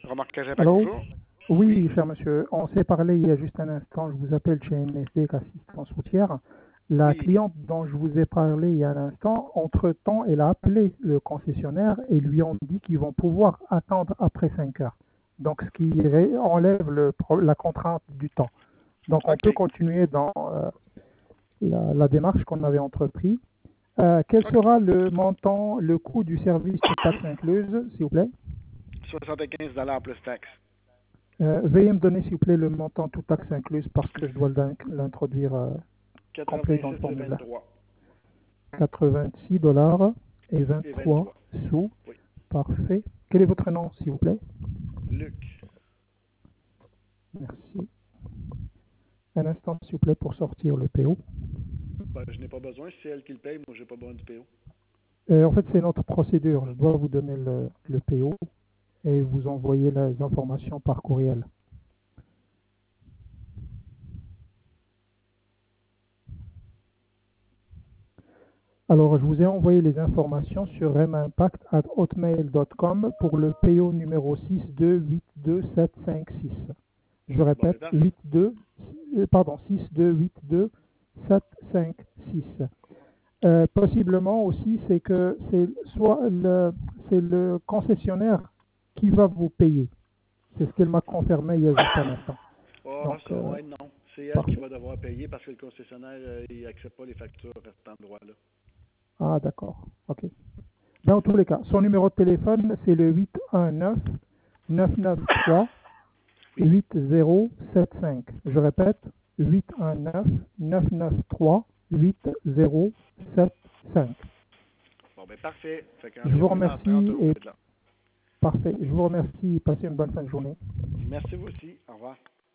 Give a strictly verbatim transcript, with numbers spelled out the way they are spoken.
Remorquage Impact, Allô? bonjour. Oui, cher monsieur. On s'est parlé il y a juste un instant. Je vous appelle chez M S D Assistance routière. La Oui. cliente dont je vous ai parlé il y a un instant, entre-temps, elle a appelé le concessionnaire et lui ont dit qu'ils vont pouvoir attendre après cinq heures. Donc, ce qui ré- enlève le pro- la contrainte du temps. Donc, on peut OK. continuer dans euh, la, la démarche qu'on avait entreprise. Euh, quel OK. sera le montant, le coût du service toute taxe incluse, s'il vous plaît? soixante-quinze plus taxes. Euh, veuillez me donner, s'il vous plaît, le montant toute taxe incluse parce que je dois l'in- l'introduire euh, complet dans le quatre-vingt-six et formulaire. vingt-trois. quatre-vingt-six dollars et Et vingt-trois vingt-trois. sous. Oui. Parfait. Quel est votre nom, s'il vous plaît? Luc. Merci. Un instant, s'il vous plaît, pour sortir le P O. Ben, je n'ai pas besoin. Si c'est elle qui le paye, moi, j'ai pas besoin du P O. Euh, en fait, c'est notre procédure. Je dois vous donner le, le P O et vous envoyer les informations par courriel. Alors, je vous ai envoyé les informations sur remimpact at hotmail point com pour le P O numéro six deux huit deux sept cinq six. Je Bon, répète, c'est parfait. huit deux, euh, pardon, six deux huit deux sept cinq six. Euh, possiblement aussi, c'est que c'est soit le, c'est le concessionnaire qui va vous payer. C'est ce qu'elle m'a confirmé il y a juste un instant. Ah, Donc, ça, euh, ouais, non. C'est elle qui parfait. va devoir payer parce que le concessionnaire, euh, il accepte pas les factures à cet endroit-là. Ah, d'accord. OK. Dans tous les cas, son numéro de téléphone, c'est le huit un neuf neuf neuf trois Oui. huit zéro sept cinq. Je répète, huit un neuf neuf neuf trois huit zéro sept cinq. Bon, ben, parfait. Fait Je vous qu'environ dans trente remercie euros, et c'est là. parfait. Je vous remercie. Passez une bonne fin de journée. Merci vous aussi. Au revoir.